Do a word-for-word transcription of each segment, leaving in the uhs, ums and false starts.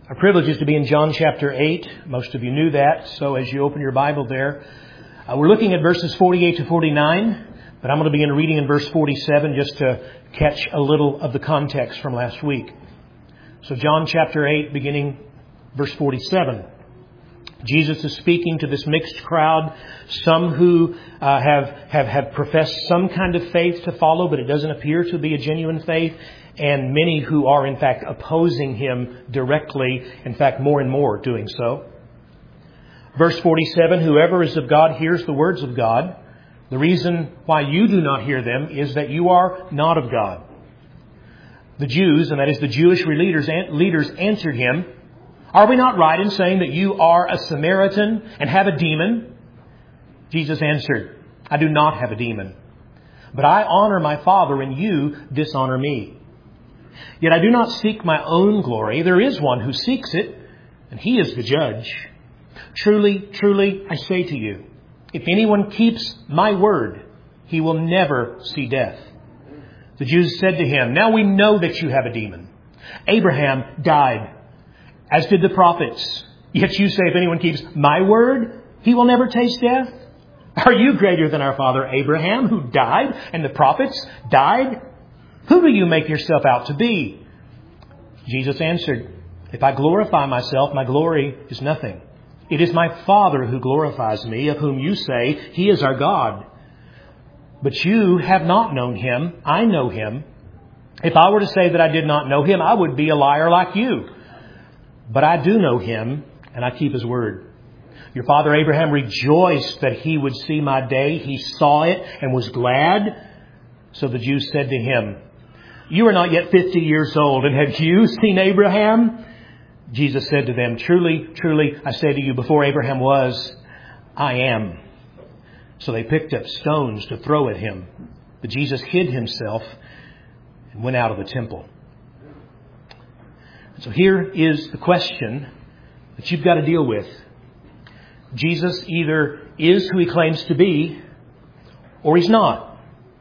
Our privilege is to be in John chapter eight. Most of you knew that. So as you open your Bible there, uh, we're looking at verses forty-eight to forty-nine. But I'm going to begin reading in verse forty-seven just to catch a little of the context from last week. So John chapter eight, beginning verse forty-seven. Jesus is speaking to this mixed crowd, some who uh, have, have, have professed some kind of faith to follow, but it doesn't appear to be a genuine faith, and many who are in fact opposing Him directly, in fact more and more doing so. Verse forty-seven, whoever is of God hears the words of God. The reason why you do not hear them is that you are not of God. The Jews, and that is the Jewish leaders, leaders answered Him, are we not right in saying that you are a Samaritan and have a demon? Jesus answered, I do not have a demon, but I honor my Father, and you dishonor me. Yet I do not seek my own glory. There is one who seeks it, and He is the judge. Truly, truly, I say to you, if anyone keeps my word, he will never see death. The Jews said to Him, now we know that you have a demon. Abraham died, as did the prophets. Yet you say, if anyone keeps my word, he will never taste death. Are you greater than our father Abraham, who died, and the prophets died? Who do you make yourself out to be? Jesus answered, if I glorify myself, my glory is nothing. It is my Father who glorifies me, of whom you say He is our God. But you have not known Him. I know Him. If I were to say that I did not know Him, I would be a liar like you. But I do know Him, and I keep His word. Your father Abraham rejoiced that he would see my day. He saw it and was glad. So the Jews said to Him, you are not yet fifty years old, and have you seen Abraham? Jesus said to them, truly, truly, I say to you, before Abraham was, I am. So they picked up stones to throw at Him. But Jesus hid Himself and went out of the temple. So here is the question that you've got to deal with. Jesus either is who He claims to be, or He's not.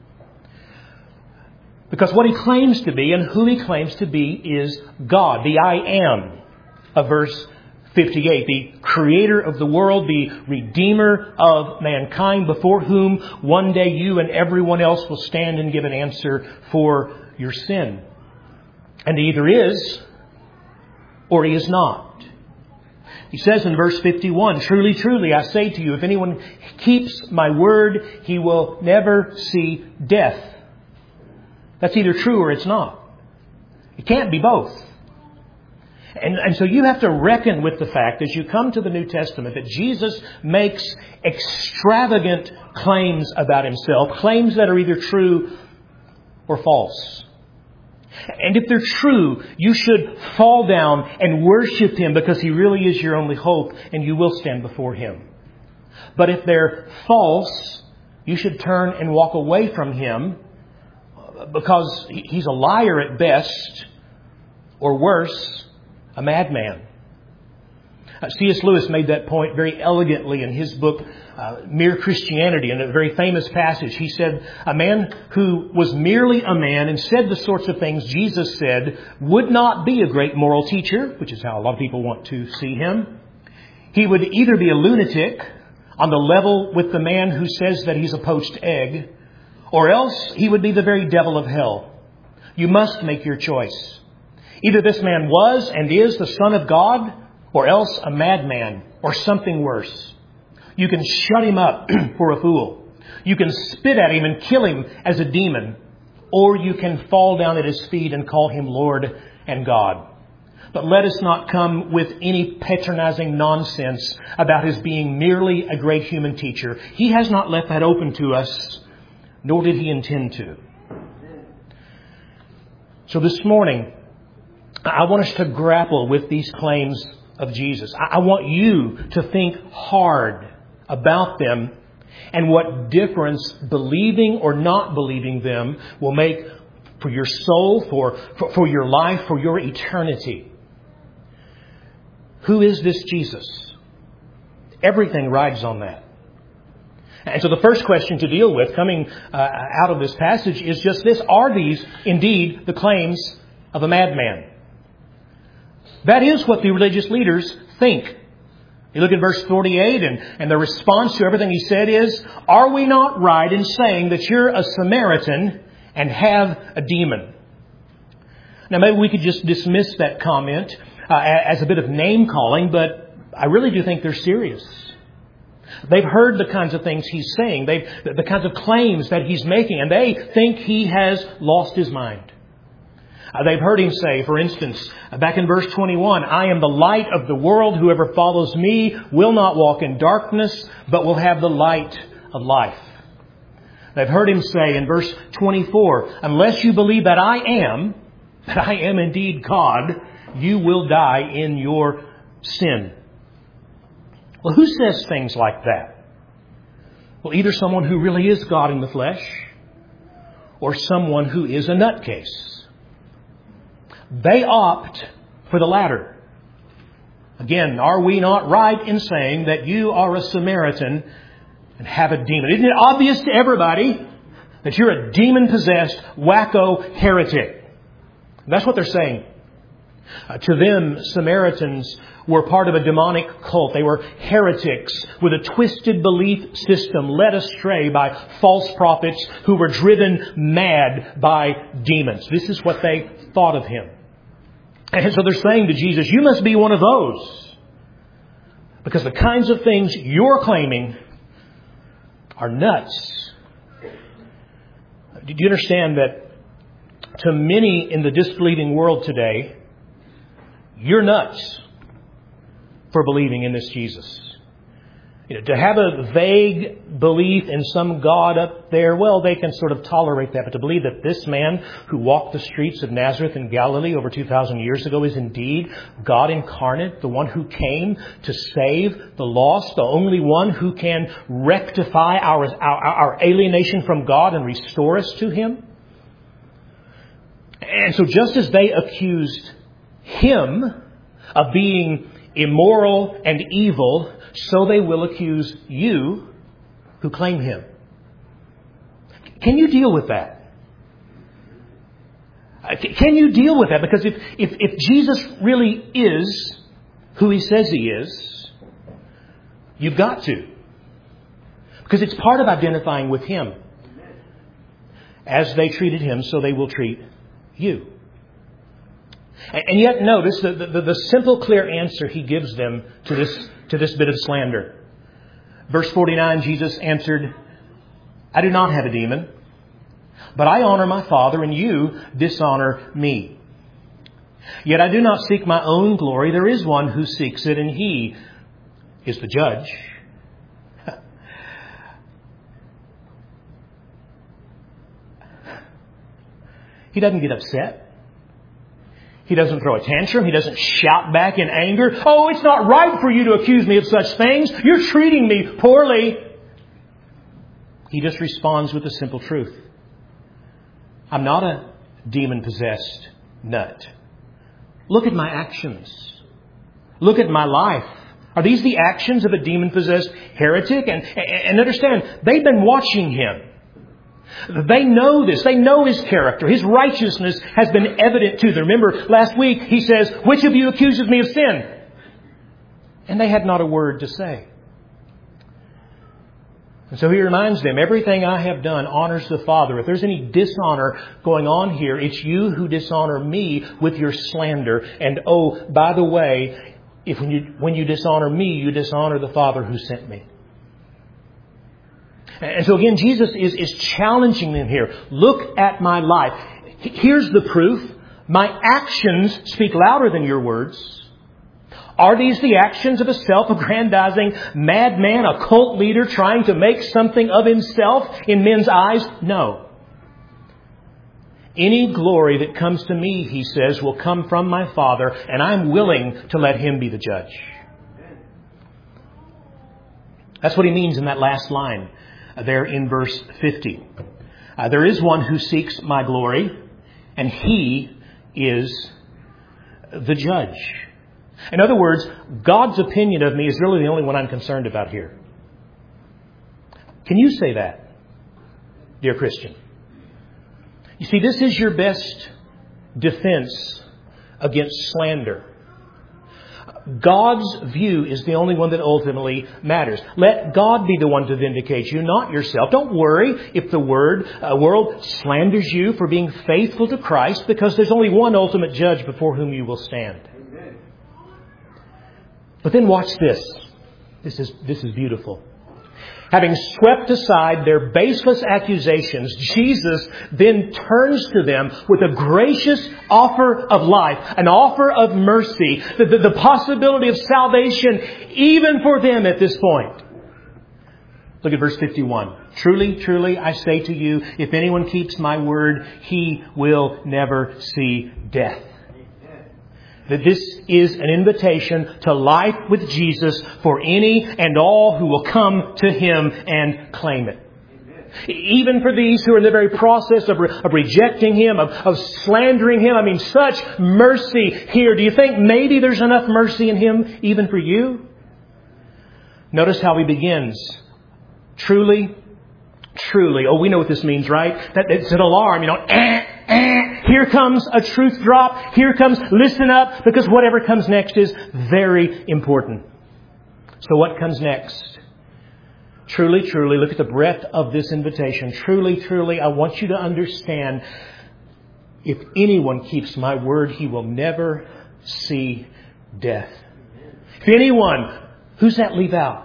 Because what He claims to be and who He claims to be is God, the I Am of verse fifty-eight, the Creator of the world, the Redeemer of mankind, before whom one day you and everyone else will stand and give an answer for your sin. And He either is or He is not. He says in verse fifty-one, truly, truly, I say to you, if anyone keeps my word, he will never see death. That's either true or it's not. It can't be both. And, and so you have to reckon with the fact as you come to the New Testament that Jesus makes extravagant claims about Himself, claims that are either true or false. And if they're true, you should fall down and worship Him because He really is your only hope and you will stand before Him. But if they're false, you should turn and walk away from Him because He's a liar at best, or worse, a madman. Uh, C S Lewis made that point very elegantly in his book, uh, Mere Christianity, in a very famous passage. He said, a man who was merely a man and said the sorts of things Jesus said would not be a great moral teacher, which is how a lot of people want to see him. He would either be a lunatic on the level with the man who says that he's a poached egg, or else he would be the very devil of hell. You must make your choice. Either this man was and is the Son of God, or else a madman, or something worse. You can shut him up for a fool. You can spit at him and kill him as a demon. Or you can fall down at His feet and call Him Lord and God. But let us not come with any patronizing nonsense about His being merely a great human teacher. He has not left that open to us, nor did He intend to. So this morning, I want us to grapple with these claims of Jesus. I want you to think hard about them and what difference believing or not believing them will make for your soul, for, for, for your life, for your eternity. Who is this Jesus? Everything rides on that. And so the first question to deal with coming uh, out of this passage is just this. Are these indeed the claims of a madman? That is what the religious leaders think. You look at verse forty-eight, and, and the response to everything he said is, are we not right in saying that you're a Samaritan and have a demon? Now maybe we could just dismiss that comment uh, as a bit of name calling, but I really do think they're serious. They've heard the kinds of things he's saying, they've, the kinds of claims that he's making, and they think he has lost his mind. Uh, they've heard him say, for instance, back in verse twenty-one, I am the light of the world. Whoever follows me will not walk in darkness, but will have the light of life. They've heard him say in verse twenty-four, unless you believe that I am, that I am indeed God, you will die in your sin. Well, who says things like that? Well, either someone who really is God in the flesh, or someone who is a nutcase. They opt for the latter. Again, are we not right in saying that you are a Samaritan and have a demon? Isn't it obvious to everybody that you're a demon-possessed, wacko heretic? That's what they're saying. Uh, to them, Samaritans were part of a demonic cult. They were heretics with a twisted belief system led astray by false prophets who were driven mad by demons. This is what they thought of him. And so they're saying to Jesus, you must be one of those. Because the kinds of things you're claiming are nuts. Do you understand that to many in the disbelieving world today, you're nuts for believing in this Jesus? You know, to have a vague belief in some God up there, well, they can sort of tolerate that. But to believe that this man who walked the streets of Nazareth in Galilee over two thousand years ago is indeed God incarnate, the one who came to save the lost, the only one who can rectify our, our, our alienation from God and restore us to Him. And so just as they accused Him of being immoral and evil, so they will accuse you who claim Him. Can you deal with that? Can you deal with that? Because if, if, if Jesus really is who He says He is, you've got to. Because it's part of identifying with Him. As they treated Him, so they will treat you. And yet notice the, the, the simple, clear answer He gives them to this, to this bit of slander. Verse forty-nine, Jesus answered, I do not have a demon, but I honor my Father, and you dishonor me. Yet I do not seek my own glory. There is one who seeks it, and He is the judge. He doesn't get upset. He doesn't throw a tantrum. He doesn't shout back in anger. Oh, it's not right for you to accuse me of such things. You're treating me poorly. He just responds with the simple truth. I'm not a demon-possessed nut. Look at my actions. Look at my life. Are these the actions of a demon-possessed heretic? And, and understand, they've been watching him. They know this. They know his character. His righteousness has been evident to them. Remember, last week he says, which of you accuses me of sin? And they had not a word to say. And so he reminds them, everything I have done honors the Father. If there's any dishonor going on here, it's you who dishonor me with your slander. And oh, by the way, if when you, when you dishonor me, you dishonor the Father who sent me. And so again, Jesus is, is challenging them here. Look at my life. Here's the proof. My actions speak louder than your words. Are these the actions of a self-aggrandizing madman, a cult leader trying to make something of himself in men's eyes? No. Any glory that comes to me, he says, will come from my Father, and I'm willing to let Him be the judge. That's what he means in that last line. There in verse fifty. Uh, there is one who seeks my glory, and He is the judge. In other words, God's opinion of me is really the only one I'm concerned about here. Can you say that, dear Christian? You see, this is your best defense against slander. God's view is the only one that ultimately matters. Let God be the one to vindicate you, not yourself. Don't worry if the word, uh, world slanders you for being faithful to Christ, because there's only one ultimate judge before whom you will stand. Amen. But then watch this. This is, this is beautiful. Having swept aside their baseless accusations, Jesus then turns to them with a gracious offer of life, an offer of mercy, the, the, the possibility of salvation even for them at this point. Look at verse fifty-one. Truly, truly, I say to you, if anyone keeps my word, he will never see death. That this is an invitation to life with Jesus for any and all who will come to Him and claim it. Amen. Even for these who are in the very process of, re- of rejecting Him, of, of slandering Him. I mean, such mercy here. Do you think maybe there's enough mercy in Him even for you? Notice how He begins. Truly, truly. Oh, we know what this means, right? That it's an alarm, you know. Eh, eh. Here comes a truth drop. Here comes listen up, because whatever comes next is very important. So what comes next? Truly, truly, look at the breadth of this invitation. Truly, truly, I want you to understand, if anyone keeps my word, he will never see death. If anyone, who's that leave out?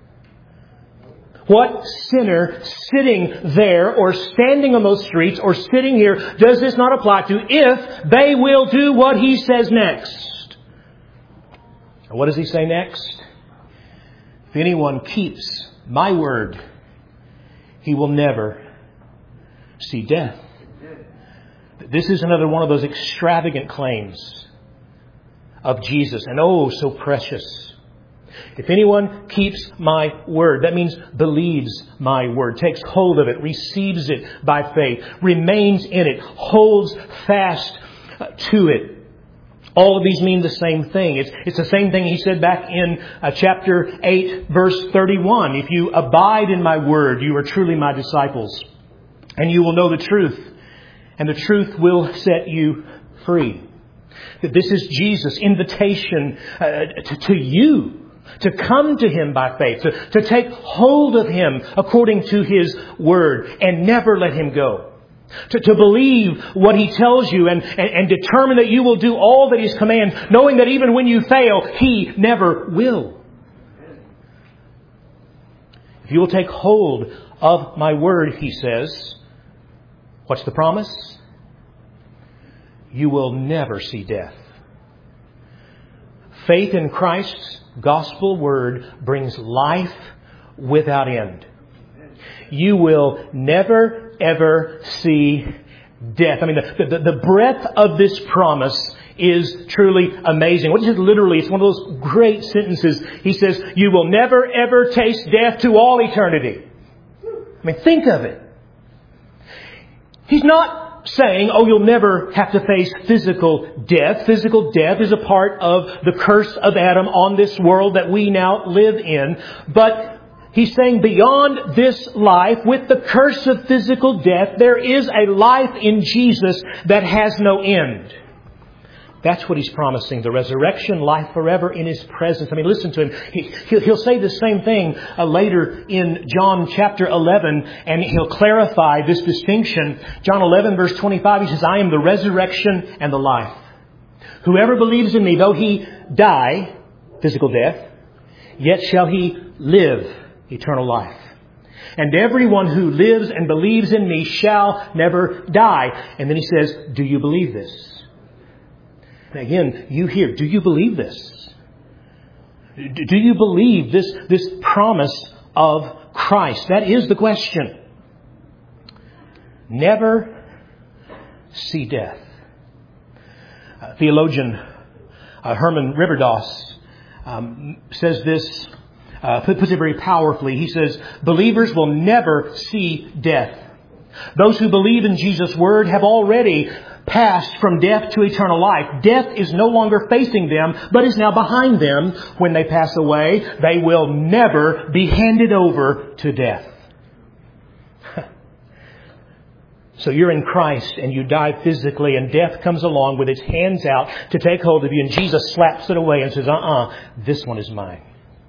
What sinner sitting there or standing on those streets or sitting here does this not apply to if they will do what He says next? And what does He say next? If anyone keeps my word, he will never see death. This is another one of those extravagant claims of Jesus, and oh, so precious. If anyone keeps my word, that means believes my word, takes hold of it, receives it by faith, remains in it, holds fast to it. All of these mean the same thing. It's, it's the same thing He said back in uh, chapter eight, verse thirty-one. If you abide in my word, you are truly my disciples, and you will know the truth, and the truth will set you free. That this is Jesus' invitation uh, to, to you. To come to Him by faith. To, to take hold of Him according to His word. And never let Him go. To, to believe what He tells you. And, and, and determine that you will do all that His commands. Knowing that even when you fail, He never will. If you will take hold of my word, He says. What's the promise? You will never see death. Faith in Christ's gospel word brings life without end. You will never, ever see death. I mean, the, the, the breadth of this promise is truly amazing. What is it literally? It's one of those great sentences. He says, you will never, ever taste death to all eternity. I mean, think of it. He's not saying, oh, you'll never have to face physical death. Physical death is a part of the curse of Adam on this world that we now live in. But He's saying beyond this life, with the curse of physical death, there is a life in Jesus that has no end. That's what He's promising. The resurrection, life forever in His presence. I mean, listen to Him. He, he'll, he'll say the same thing uh, later in John chapter eleven, and He'll clarify this distinction. John eleven verse twenty-five, He says, I am the resurrection and the life. Whoever believes in Me, though he die, physical death, yet shall he live eternal life. And everyone who lives and believes in Me shall never die. And then He says, do you believe this? And again, you hear, do you believe this? Do you believe this, this promise of Christ? That is the question. Never see death. Uh, theologian uh, Herman Riverdoss um, says this, uh, puts it very powerfully. He says, believers will never see death. Those who believe in Jesus' word have already passed from death to eternal life. Death is no longer facing them, but is now behind them. When they pass away, they will never be handed over to death. So you're in Christ and you die physically, and death comes along with its hands out to take hold of you, and Jesus slaps it away and says, uh-uh, this one is mine.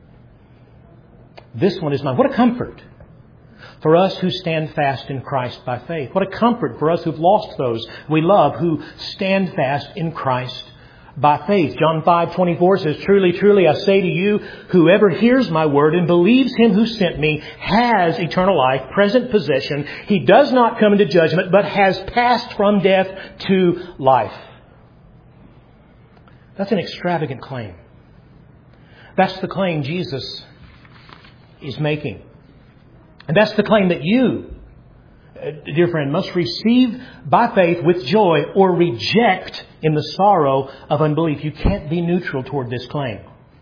This one is mine. What a comfort for us who stand fast in Christ by faith. What a comfort for us who've lost those we love, who stand fast in Christ by faith. John five twenty-four says, truly, truly, I say to you, whoever hears my word and believes Him who sent me has eternal life, present possession. He does not come into judgment, but has passed from death to life. That's an extravagant claim. That's the claim Jesus is making. And that's the claim that you, dear friend, must receive by faith with joy or reject in the sorrow of unbelief. You can't be neutral toward this claim.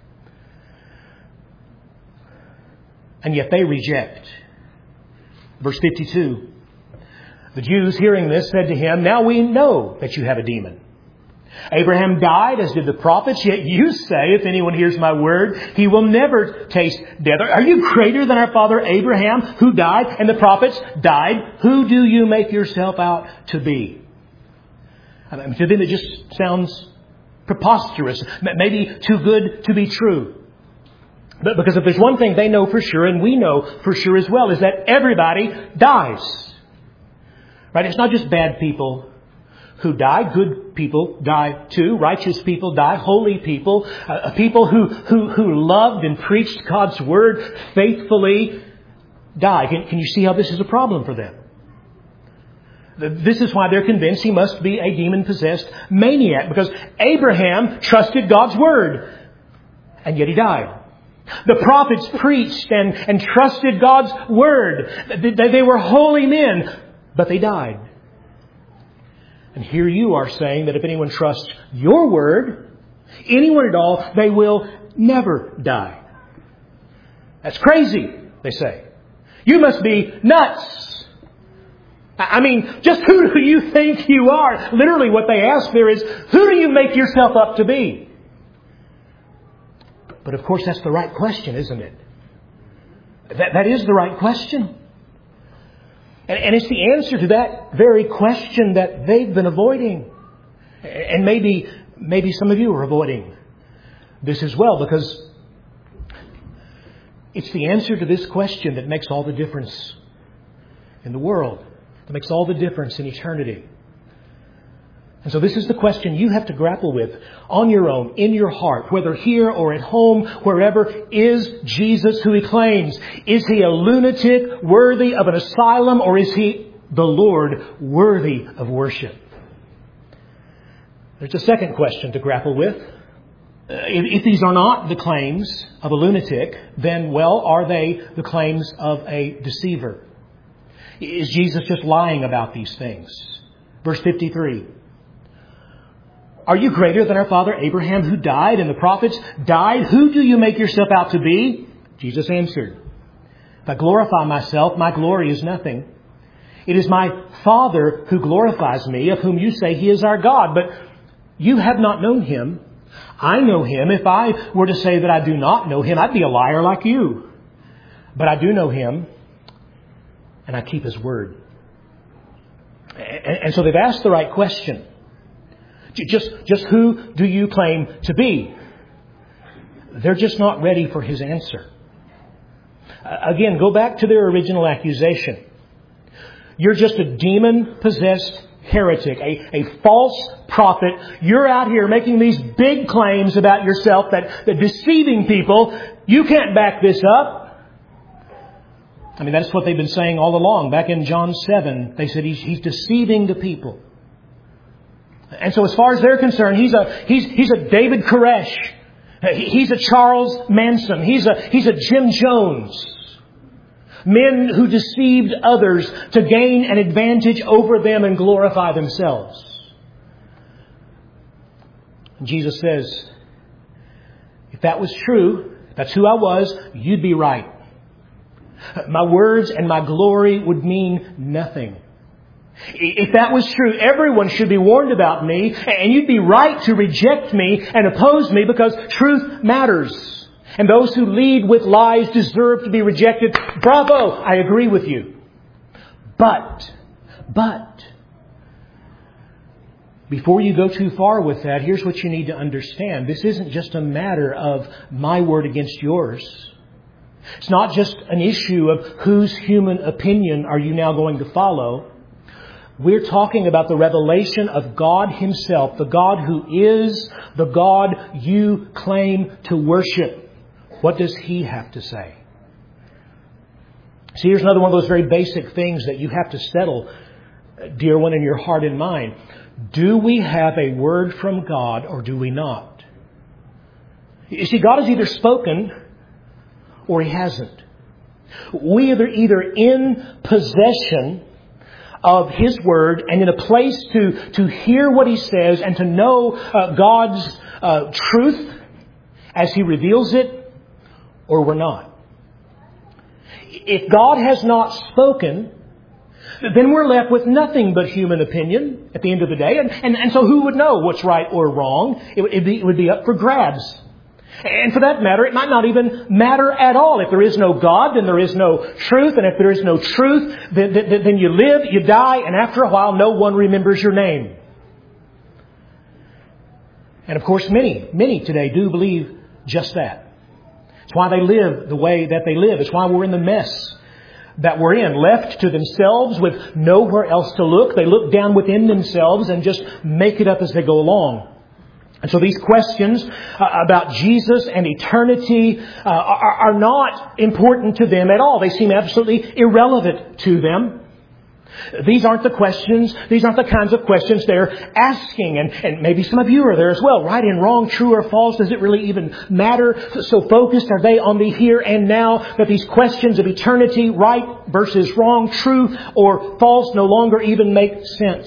And yet they reject. Verse fifty-two. The Jews, hearing this, said to him, now we know that you have a demon. Abraham died, as did the prophets, yet you say, if anyone hears my word, he will never taste death. Are you greater than our father Abraham, who died, and the prophets died? Who do you make yourself out to be? I mean, to them it just sounds preposterous, maybe too good to be true. But because if there's one thing they know for sure, and we know for sure as well, is that everybody dies. Right? It's not just bad people who die. Good people die too. Righteous people die. Holy people. Uh, people who, who, who loved and preached God's Word faithfully die. Can, can you see how this is a problem for them? This is why they're convinced he must be a demon-possessed maniac. Because Abraham trusted God's Word. And yet he died. The prophets preached and, and trusted God's Word. They, they were holy men. But they died. And here you are saying that if anyone trusts your word, anyone at all, they will never die. That's crazy, they say. You must be nuts. I mean, just who do you think you are? Literally what they ask there is, who do you make yourself up to be? But of course that's the right question, isn't it? That, that is the right question. And it's the answer to that very question that they've been avoiding. And maybe, maybe some of you are avoiding this as well, because it's the answer to this question that makes all the difference in the world, that makes all the difference in eternity. And so this is the question you have to grapple with on your own, in your heart, whether here or at home, wherever. Is Jesus who He claims? Is He a lunatic worthy of an asylum, or is He the Lord worthy of worship? There's a second question to grapple with. Uh, if, if these are not the claims of a lunatic, then, well, are they the claims of a deceiver? Is Jesus just lying about these things? Verse fifty-three. Are you greater than our father Abraham, who died, and the prophets died? Who do you make yourself out to be? Jesus answered, if I glorify myself, my glory is nothing. It is my Father who glorifies me, of whom you say He is our God. But you have not known Him. I know Him. If I were to say that I do not know Him, I'd be a liar like you. But I do know Him, and I keep His word. And so they've asked the right question. Just, just who do you claim to be? They're just not ready for His answer. Again, go back to their original accusation. You're just a demon-possessed heretic, a, a false prophet. You're out here making these big claims about yourself that, that deceiving people. You can't back this up. I mean, that's what they've been saying all along. Back in John seven, they said he's, he's deceiving the people. And so as far as they're concerned, he's a, he's, he's a David Koresh. He's a Charles Manson. He's a, he's a Jim Jones. Men who deceived others to gain an advantage over them and glorify themselves. And Jesus says, if that was true, if that's who I was, you'd be right. My words and my glory would mean nothing. If that was true, everyone should be warned about me, and you'd be right to reject me and oppose me, because truth matters. And those who lead with lies deserve to be rejected. Bravo! I agree with you. But, But before you go too far with that, here's what you need to understand. This isn't just a matter of my word against yours. It's not just an issue of whose human opinion are you now going to follow. We're talking about the revelation of God Himself, the God who is the God you claim to worship. What does He have to say? See, here's another one of those very basic things that you have to settle, dear one, in your heart and mind. Do we have a word from God or do we not? You see, God has either spoken or He hasn't. We are either in possession of His Word and in a place to, to hear what He says and to know uh, God's uh, truth as He reveals it, or we're not. If God has not spoken, then we're left with nothing but human opinion at the end of the day. And, and, and so who would know what's right or wrong? It, it'd be, it would be up for grabs. And for that matter, it might not even matter at all. If there is no God, then there is no truth. And if there is no truth, then, then, then you live, you die, and after a while, no one remembers your name. And of course, many, many today do believe just that. It's why they live the way that they live. It's why we're in the mess that we're in. Left to themselves with nowhere else to look. They look down within themselves and just make it up as they go along. And so these questions uh, about Jesus and eternity uh, are, are not important to them at all. They seem absolutely irrelevant to them. These aren't the questions, these aren't the kinds of questions they're asking. And, and maybe some of you are there as well. Right and wrong, true or false, does it really even matter? So focused are they on the here and now that these questions of eternity, right versus wrong, true or false, no longer even make sense.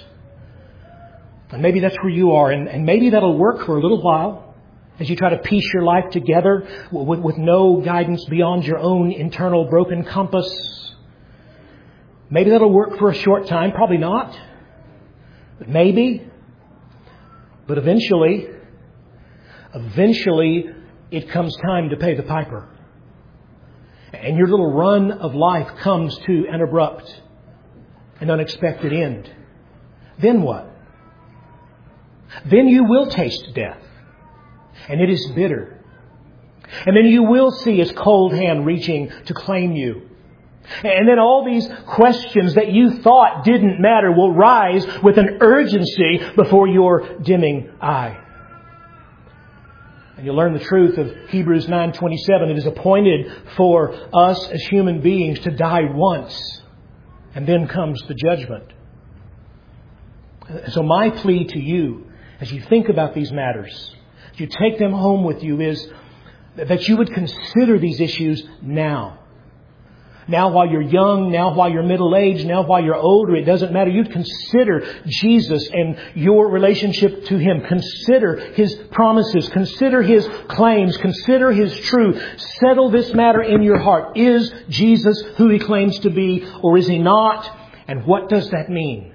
And maybe that's where you are. And, and maybe that'll work for a little while as you try to piece your life together with, with no guidance beyond your own internal broken compass. Maybe that'll work for a short time. Probably not. But maybe. But eventually, eventually it comes time to pay the piper. And your little run of life comes to an abrupt and unexpected end. Then what? Then you will taste death. And it is bitter. And then you will see His cold hand reaching to claim you. And then all these questions that you thought didn't matter will rise with an urgency before your dimming eye. And you'll learn the truth of Hebrews nine twenty-seven. It is appointed for us as human beings to die once. And then comes the judgment. So my plea to you, as you think about these matters, as you take them home with you, is that you would consider these issues now. Now while you're young, now while you're middle-aged, now while you're older, it doesn't matter. You'd consider Jesus and your relationship to Him. Consider His promises. Consider His claims. Consider His truth. Settle this matter in your heart. Is Jesus who He claims to be, or is He not? And what does that mean?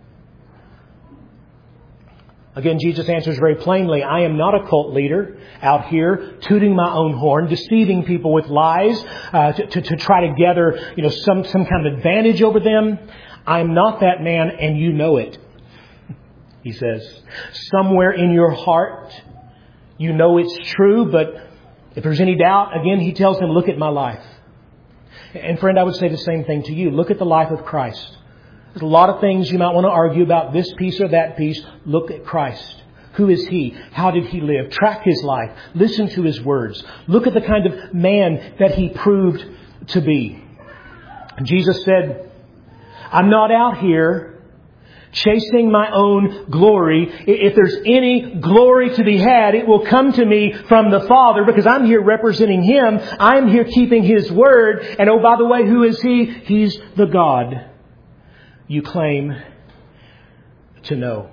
Again, Jesus answers very plainly, I am not a cult leader out here tooting my own horn, deceiving people with lies uh, to, to, to try to gather you know, some, some kind of advantage over them. I'm not that man, and you know it. He says, somewhere in your heart, you know it's true, but if there's any doubt, again, He tells them, look at my life. And friend, I would say the same thing to you. Look at the life of Christ. There's a lot of things you might want to argue about, this piece or that piece. Look at Christ. Who is He? How did He live? Track His life. Listen to His words. Look at the kind of man that He proved to be. And Jesus said, I'm not out here chasing my own glory. If there's any glory to be had, it will come to me from the Father, because I'm here representing Him. I'm here keeping His word. And oh, by the way, who is He? He's the God you claim to know.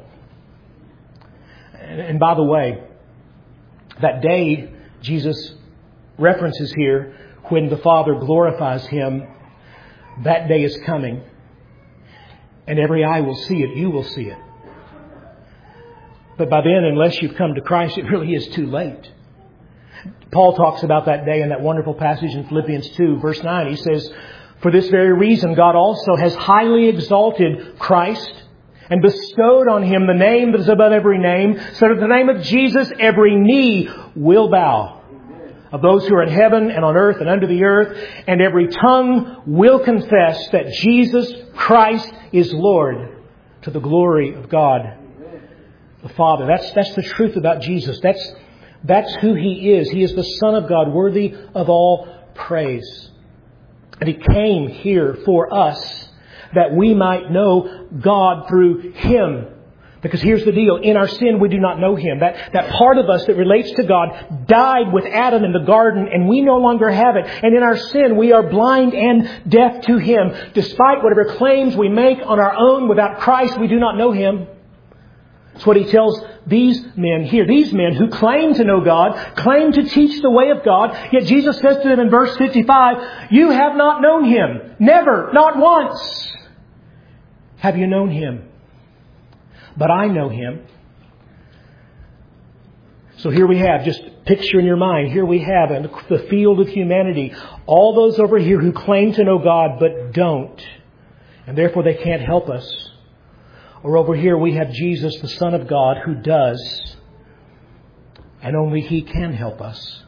And by the way, that day Jesus references here, when the Father glorifies Him, that day is coming. And every eye will see it. You will see it. But by then, unless you've come to Christ, it really is too late. Paul talks about that day in that wonderful passage in Philippians two, verse nine. He says, For this very reason, God also has highly exalted Christ and bestowed on Him the name that is above every name, so that at the name of Jesus every knee will bow, of those who are in heaven and on earth and under the earth, and every tongue will confess that Jesus Christ is Lord, to the glory of God the Father. That's, that's the truth about Jesus. That's, that's who He is. He is the Son of God, worthy of all praise. And He came here for us, that we might know God through Him. Because here's the deal. In our sin, we do not know Him. That, that part of us that relates to God died with Adam in the garden, and we no longer have it. And in our sin, we are blind and deaf to Him. Despite whatever claims we make on our own, without Christ, we do not know Him. That's what He tells these men here. These men who claim to know God, claim to teach the way of God. Yet Jesus says to them in verse fifty-five, you have not known Him. Never, not once have you known Him. But I know Him. So here we have, just picture in your mind, here we have in the field of humanity, all those over here who claim to know God but don't. And therefore they can't help us. Or over here we have Jesus, the Son of God, who does. And only He can help us.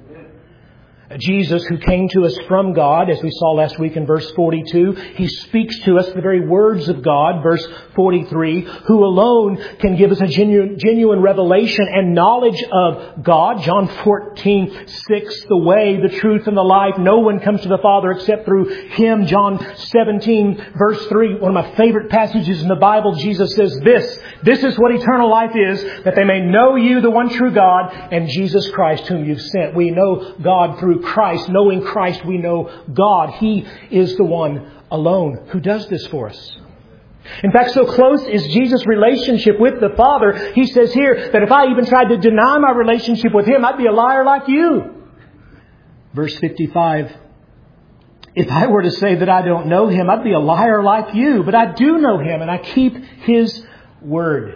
Jesus, who came to us from God, as we saw last week in verse forty-two. He speaks to us the very words of God, verse forty-three, who alone can give us a genuine, genuine revelation and knowledge of God. John fourteen six, the way, the truth, and the life. No one comes to the Father except through Him. John seventeen, verse three, one of my favorite passages in the Bible. Jesus says this, this is what eternal life is, that they may know You, the one true God, and Jesus Christ, whom You've sent. We know God through Christ. Knowing Christ, we know God. He is the one alone who does this for us. In fact, so close is Jesus' relationship with the Father, He says here that if I even tried to deny my relationship with Him, I'd be a liar like you. Verse fifty-five, if I were to say that I don't know Him, I'd be a liar like you. But I do know Him, and I keep His word.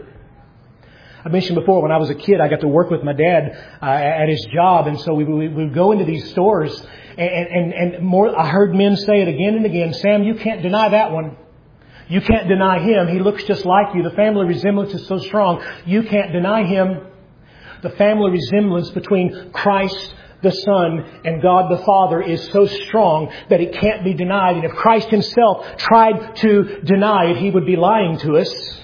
I mentioned before, when I was a kid, I got to work with my dad uh, at his job. And so we, we, we would go into these stores. And, and, and more, I heard men say it again and again. Sam, you can't deny that one. You can't deny him. He looks just like you. The family resemblance is so strong. You can't deny him. The family resemblance between Christ the Son and God the Father is so strong that it can't be denied. And if Christ Himself tried to deny it, He would be lying to us.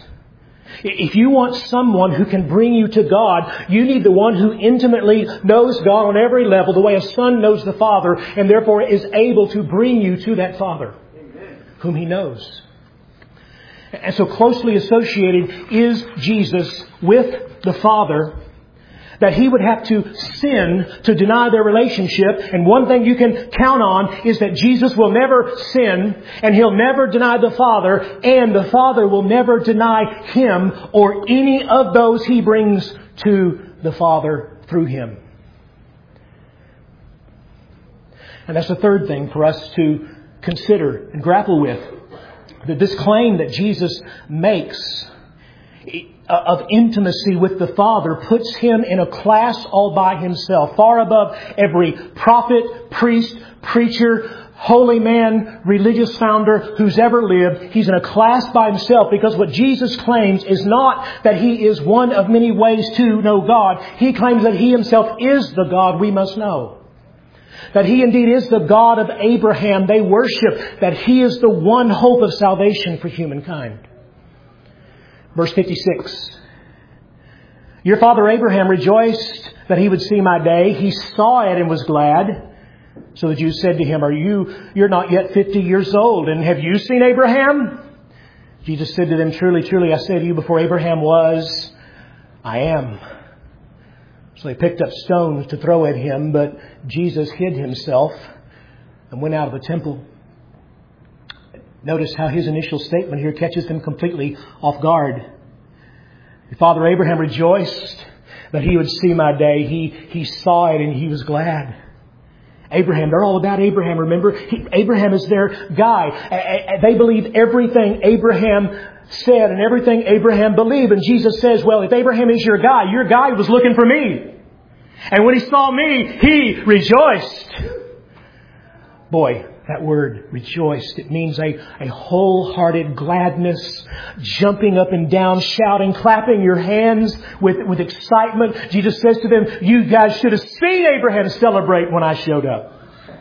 If you want someone who can bring you to God, you need the one who intimately knows God on every level, the way a son knows the Father, and therefore is able to bring you to that Father, Amen, whom He knows. And so closely associated is Jesus with the Father, that He would have to sin to deny their relationship. And one thing you can count on is that Jesus will never sin, and He'll never deny the Father, and the Father will never deny Him or any of those He brings to the Father through Him. And that's the third thing for us to consider and grapple with. That this claim that Jesus makes of intimacy with the Father puts Him in a class all by Himself, far above every prophet, priest, preacher, holy man, religious founder who's ever lived. He's in a class by Himself, because what Jesus claims is not that He is one of many ways to know God. He claims that He Himself is the God we must know. That He indeed is the God of Abraham they worship. That He is the one hope of salvation for humankind. Verse fifty-six. Your father Abraham rejoiced that he would see my day. He saw it and was glad. So the Jews said to him, Are you, you're not yet fifty years old, and have you seen Abraham? Jesus said to them, Truly, truly, I say to you, before Abraham was, I am. So they picked up stones to throw at Him, but Jesus hid Himself and went out of the temple. Notice how His initial statement here catches them completely off guard. Your father Abraham rejoiced that he would see my day. He, he saw it and he was glad. Abraham, they're all about Abraham, remember? He, Abraham is their guy. They believe everything Abraham said and everything Abraham believed. And Jesus says, well, if Abraham is your guy, your guy was looking for me. And when he saw me, he rejoiced. Boy, that word, rejoiced. It means a, a wholehearted gladness, jumping up and down, shouting, clapping your hands with, with excitement. Jesus says to them, you guys should have seen Abraham celebrate when I showed up.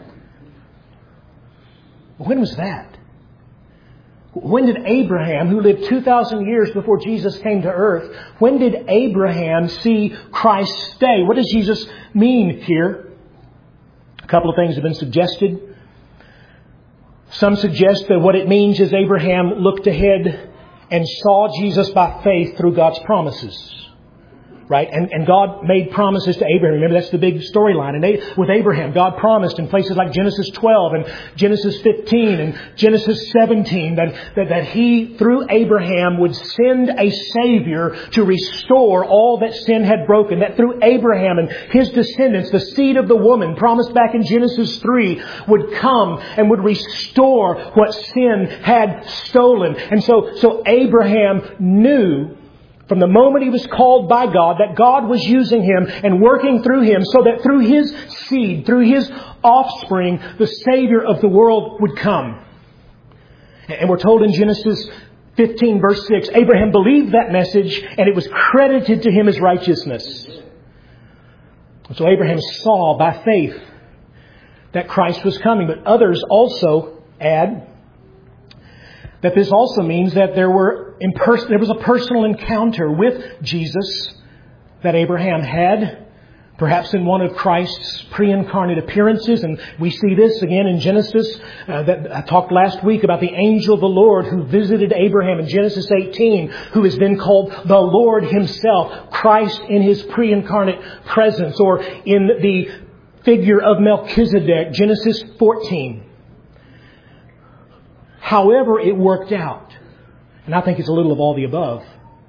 When was that? When did Abraham, who lived two thousand years before Jesus came to earth, when did Abraham see Christ's day? What does Jesus mean here? A couple of things have been suggested. Some suggest that what it means is Abraham looked ahead and saw Jesus by faith through God's promises. Right? And, and God made promises to Abraham. Remember, that's the big storyline. And with Abraham, God promised in places like Genesis twelve and Genesis fifteen and Genesis seventeen that, that, that He, through Abraham, would send a Savior to restore all that sin had broken. That through Abraham and his descendants, the seed of the woman, promised back in Genesis three, would come and would restore what sin had stolen. And so, so Abraham knew from the moment he was called by God that God was using him and working through him so that through his seed, through his offspring, the Savior of the world would come. And we're told in Genesis fifteen verse six, Abraham believed that message and it was credited to him as righteousness. And so Abraham saw by faith that Christ was coming. But others also add that this also means that there were in pers- there was a personal encounter with Jesus that Abraham had, perhaps in one of Christ's pre-incarnate appearances. And we see this again in Genesis. Uh, that I talked last week about the angel of the Lord who visited Abraham in Genesis eighteen, who is then called the Lord Himself, Christ in His pre-incarnate presence, or in the figure of Melchizedek, Genesis fourteen. However it worked out, and I think it's a little of all the above,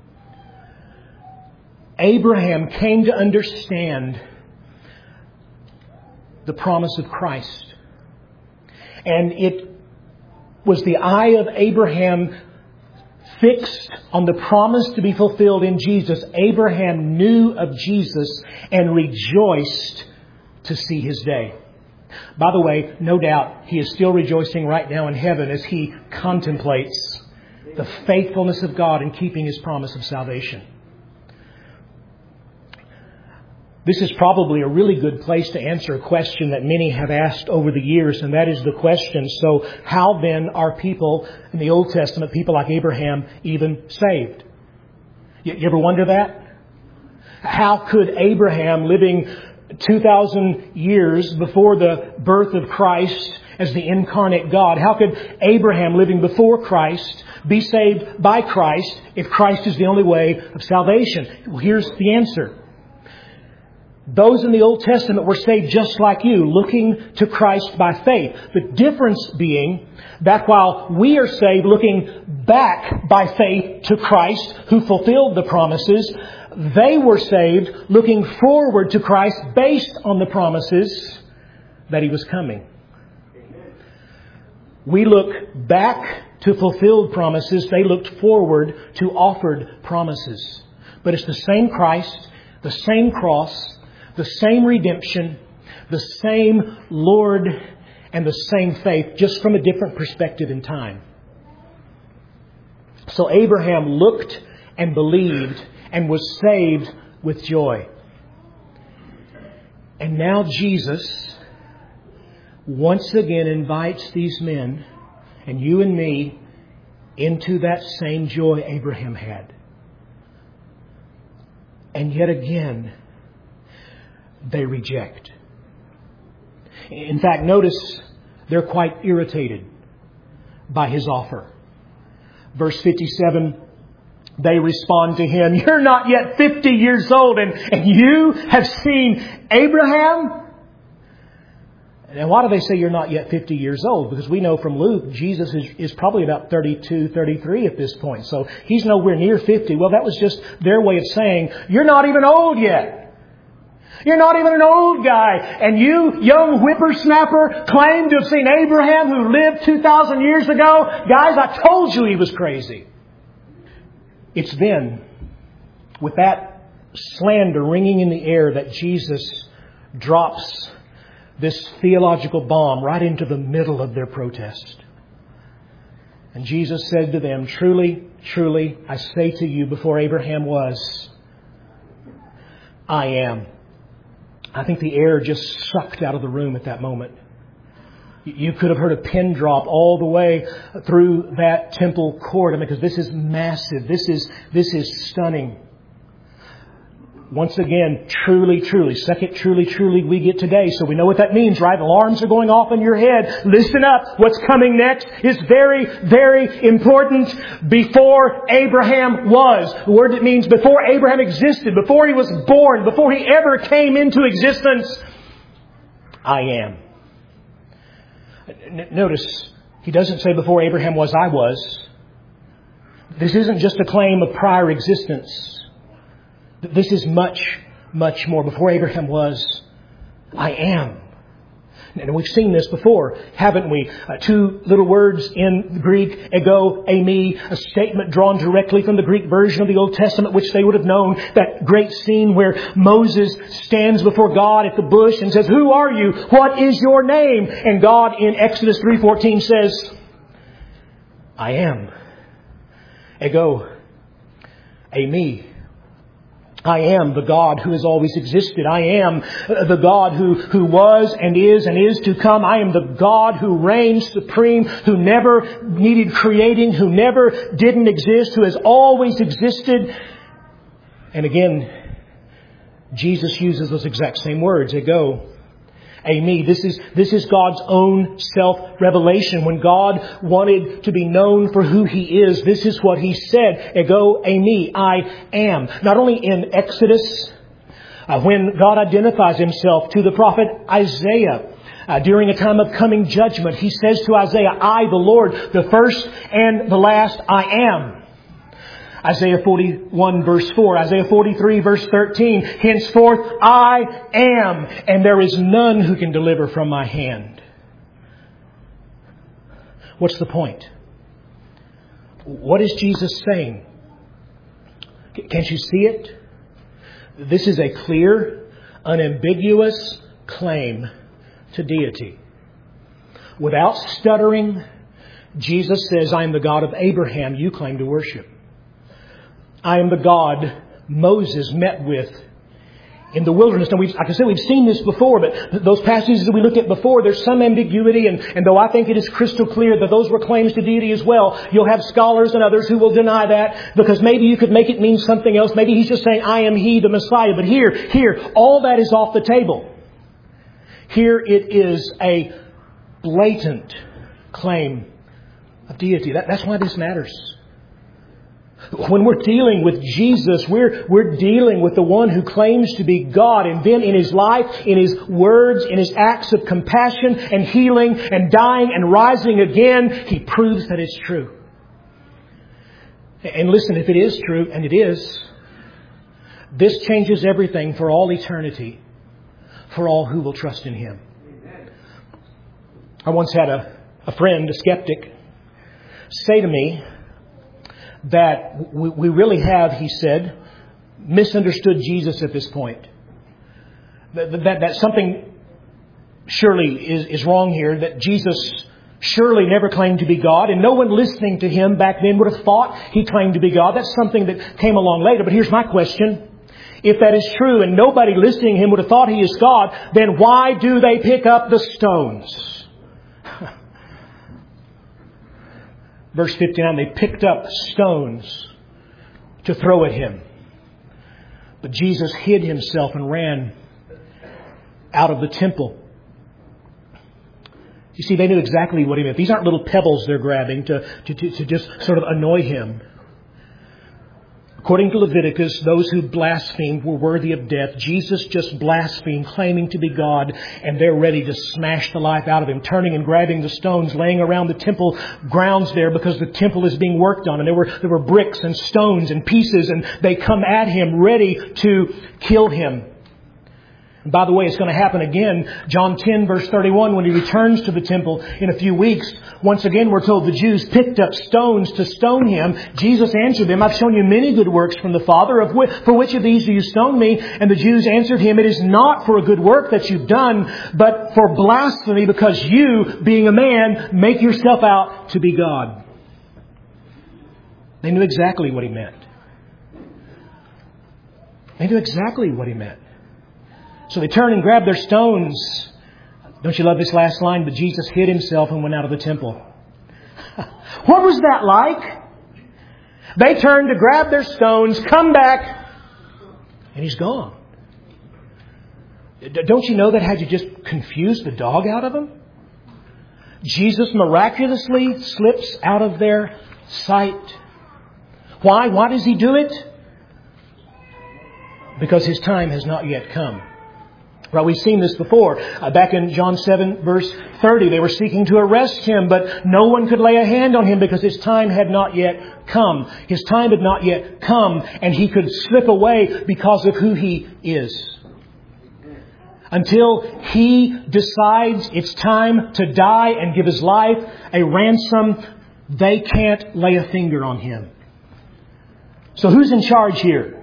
Abraham came to understand the promise of Christ. And it was the eye of Abraham fixed on the promise to be fulfilled in Jesus. Abraham knew of Jesus and rejoiced to see His day. By the way, no doubt he is still rejoicing right now in heaven as he contemplates the faithfulness of God in keeping His promise of salvation. This is probably a really good place to answer a question that many have asked over the years, and that is the question, so how then are people in the Old Testament, people like Abraham, even saved? You ever wonder that? How could Abraham, living two thousand years before the birth of Christ as the incarnate God, how could Abraham, living before Christ, be saved by Christ if Christ is the only way of salvation? Well, here's the answer. Those in the Old Testament were saved just like you, looking to Christ by faith. The difference being that while we are saved looking back by faith to Christ who fulfilled the promises, they were saved looking forward to Christ based on the promises that He was coming. We look back to fulfilled promises. They looked forward to offered promises. But it's the same Christ, the same cross, the same redemption, the same Lord, and the same faith, just from a different perspective in time. So Abraham looked and believed and was saved with joy. And now Jesus once again invites these men and you and me into that same joy Abraham had. And yet again, they reject. In fact, notice they're quite irritated by His offer. Verse fifty-seven, they respond to him, "You're not yet fifty years old and, and you have seen Abraham?" And why do they say you're not yet fifty years old? Because we know from Luke, Jesus is, is probably about thirty-two, thirty-three at this point. So He's nowhere near fifty. Well, that was just their way of saying, you're not even old yet. You're not even an old guy. And you, young whippersnapper, claim to have seen Abraham who lived two thousand years ago? Guys, I told you he was crazy. It's then, with that slander ringing in the air, that Jesus drops this theological bomb right into the middle of their protest. And Jesus said to them, "Truly, truly, I say to you, before Abraham was, I am." I think the air just sucked out of the room at that moment. You could have heard a pin drop all the way through that temple court. I mean, because this is massive. This is, this is stunning. Once again, truly, truly. Second, truly, truly we get today. So we know what that means, right? Alarms are going off in your head. Listen up. What's coming next is very, very important. Before Abraham was. The word that means before Abraham existed, before he was born, before he ever came into existence. I am. Notice, he doesn't say before Abraham was, I was. This isn't just a claim of prior existence. This is much, much more. Before Abraham was, I am. And we've seen this before, haven't we? Uh, two little words in Greek, ego, eimi, a statement drawn directly from the Greek version of the Old Testament, which they would have known. That great scene where Moses stands before God at the bush and says, "Who are you? What is your name?" And God in Exodus three fourteen says, I am. Ego, eimi. I am the God who has always existed. I am the God who, who was and is and is to come. I am the God who reigns supreme, who never needed creating, who never didn't exist, who has always existed. And again, Jesus uses those exact same words. Ego, eimi. This is, this is God's own self-revelation. When God wanted to be known for who He is, this is what He said. Ego, eimi. I am. Not only in Exodus, uh, when God identifies Himself to the prophet Isaiah, uh, during a time of coming judgment, He says to Isaiah, I, the Lord, the first and the last, I am. Isaiah forty-one verse four, Isaiah forty-three verse thirteen, henceforth I am, and there is none who can deliver from my hand. What's the point? What is Jesus saying? Can't you see it? This is a clear, unambiguous claim to deity. Without stuttering, Jesus says, I am the God of Abraham you claim to worship. I am the God Moses met with in the wilderness. Now, we've, like I said, we've seen this before, but those passages that we looked at before, there's some ambiguity. And, and though I think it is crystal clear that those were claims to deity as well, you'll have scholars and others who will deny that because maybe you could make it mean something else. Maybe he's just saying, I am He, the Messiah. But here, here, all that is off the table. Here it is a blatant claim of deity. That, that's why this matters. When we're dealing with Jesus, we're, we're dealing with the one who claims to be God. And then in His life, in His words, in His acts of compassion and healing and dying and rising again, He proves that it's true. And listen, if it is true, and it is, this changes everything for all eternity, for all who will trust in Him. I once had a, a friend, a skeptic, say to me, that we, we really have, he said, misunderstood Jesus at this point. That, that, that something surely is, is wrong here, that Jesus surely never claimed to be God, and no one listening to Him back then would have thought He claimed to be God. That's something that came along later. But here's my question. If that is true and nobody listening to Him would have thought He is God, then why do they pick up the stones? Verse fifty-nine, they picked up stones to throw at Him. But Jesus hid Himself and ran out of the temple. You see, they knew exactly what He meant. These aren't little pebbles they're grabbing to, to, to, to just sort of annoy Him. According to Leviticus, those who blasphemed were worthy of death. Jesus just blasphemed, claiming to be God, and they're ready to smash the life out of Him, turning and grabbing the stones, laying around the temple grounds there because the temple is being worked on. And there were, there were bricks and stones and pieces, and they come at Him ready to kill Him. And by the way, it's going to happen again. John ten verse thirty-one, when He returns to the temple in a few weeks, once again we're told the Jews picked up stones to stone Him. Jesus answered them, I've shown you many good works from the Father. Of which, for which of these do you stone me? And the Jews answered Him, it is not for a good work that you've done, but for blasphemy, because you, being a man, make yourself out to be God. They knew exactly what He meant. They knew exactly what He meant. So they turned and grabbed their stones. Don't you love this last line? But Jesus hid Himself and went out of the temple. What was that like? They turned to grab their stones, come back, and He's gone. Don't you know that had you just confused the dog out of them? Jesus miraculously slips out of their sight. Why? Why does He do it? Because His time has not yet come. Well, we've seen this before. Uh, back in John seven, verse thirty, they were seeking to arrest Him, but no one could lay a hand on Him because His time had not yet come. His time had not yet come, and He could slip away because of who He is. Until He decides it's time to die and give His life a ransom, they can't lay a finger on Him. So who's in charge here?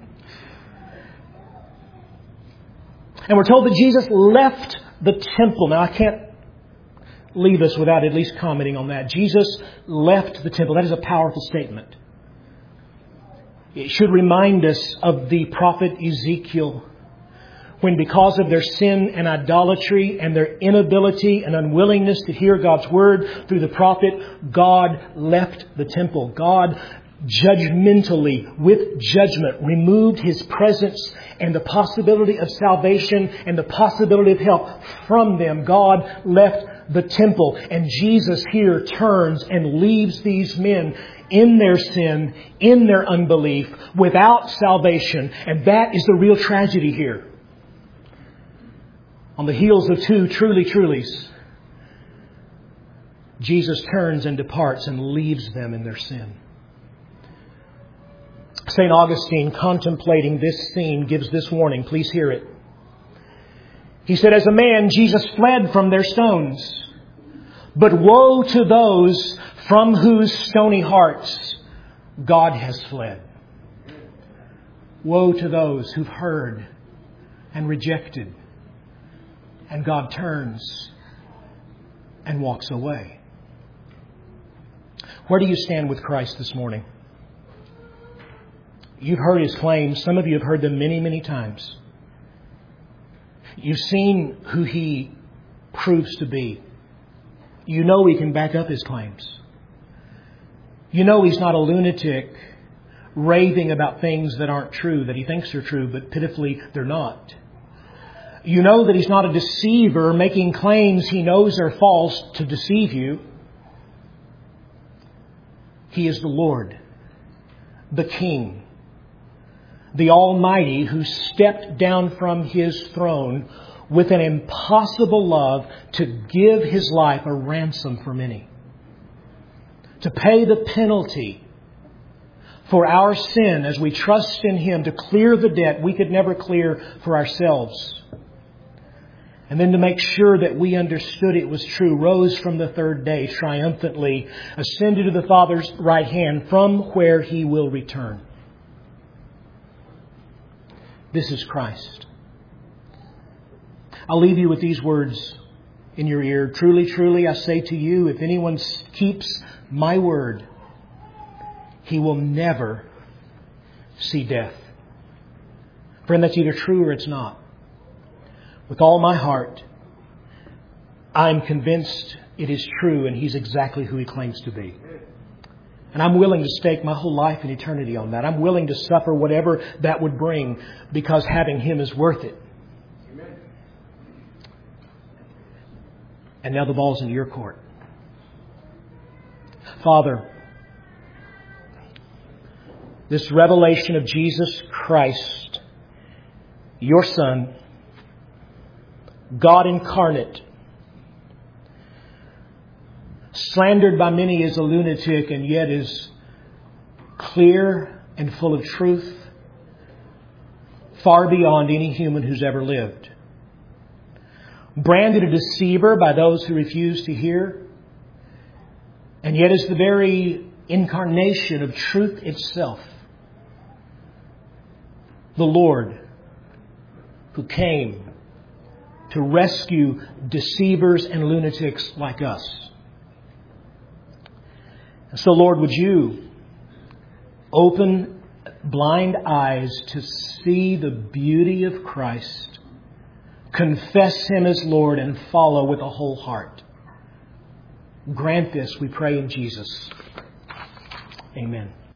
And we're told that Jesus left the temple. Now, I can't leave us without at least commenting on that. Jesus left the temple. That is a powerful statement. It should remind us of the prophet Ezekiel, when because of their sin and idolatry and their inability and unwillingness to hear God's word through the prophet, God left the temple. God judgmentally, with judgment, removed His presence and the possibility of salvation and the possibility of help from them. God left the temple, and Jesus here turns and leaves these men in their sin, in their unbelief, without salvation. And that is the real tragedy here. On the heels of two truly trulies, Jesus turns and departs and leaves them in their sin. Saint Augustine, contemplating this scene, gives this warning. Please hear it. He said, as a man, Jesus fled from their stones. But woe to those from whose stony hearts God has fled. Woe to those who've heard and rejected, and God turns and walks away. Where do you stand with Christ this morning? You've heard His claims. Some of you have heard them many, many times. You've seen who He proves to be. You know He can back up His claims. You know He's not a lunatic raving about things that aren't true, that He thinks are true, but pitifully they're not. You know that He's not a deceiver making claims He knows are false to deceive you. He is the Lord, the King, the Almighty, who stepped down from His throne with an impossible love to give His life a ransom for many. To pay the penalty for our sin as we trust in Him, to clear the debt we could never clear for ourselves. And then to make sure that we understood it was true, rose from the third day triumphantly, ascended to the Father's right hand, from where He will return. This is Christ. I'll leave you with these words in your ear. Truly, truly, I say to you, if anyone keeps my word, he will never see death. Friend, that's either true or it's not. With all my heart, I'm convinced it is true, and He's exactly who He claims to be. And I'm willing to stake my whole life and eternity on that. I'm willing to suffer whatever that would bring, because having Him is worth it. Amen. And now the ball's in your court. Father, this revelation of Jesus Christ, your Son, God incarnate, slandered by many as a lunatic, and yet is clear and full of truth, far beyond any human who's ever lived. branded a deceiver by those who refuse to hear, and yet is the very incarnation of truth itself. The Lord who came to rescue deceivers and lunatics like us. So, Lord, would you open blind eyes to see the beauty of Christ, confess Him as Lord, and follow with a whole heart. Grant this, we pray in Jesus. Amen.